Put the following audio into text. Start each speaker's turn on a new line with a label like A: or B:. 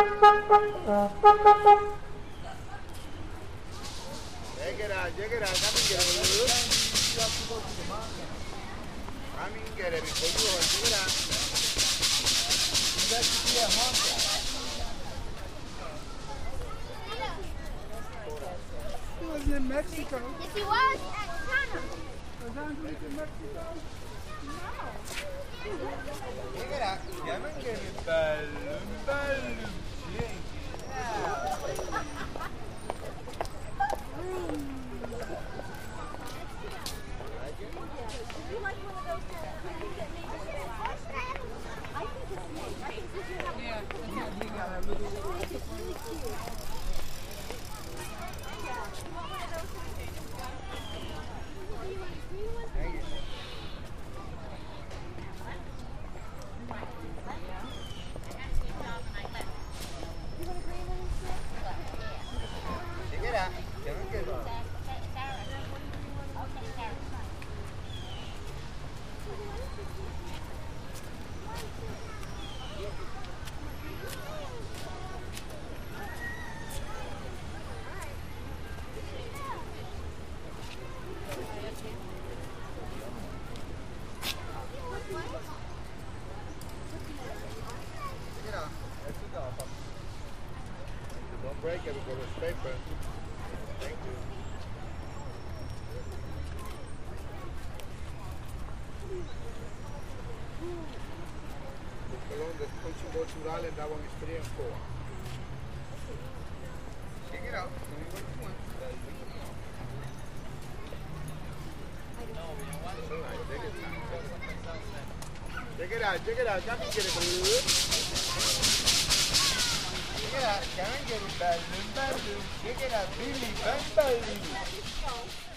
A: Check it out. Come and get it. Come and get it before you hold. Check it out.
B: He was in Mexico.
C: Yes, he was at China.
B: Was Angelique in Mexico?
A: Check it out. Come and get it. Balloon. Don't break it because it's paper. Thank you. Put some more $2 and that one is 3 and 4. Check it out. Tell me what you want. Check it out. Come and get it, balloon. Check it out. Come and get it, balloon. Check it out, Billy. Balloon.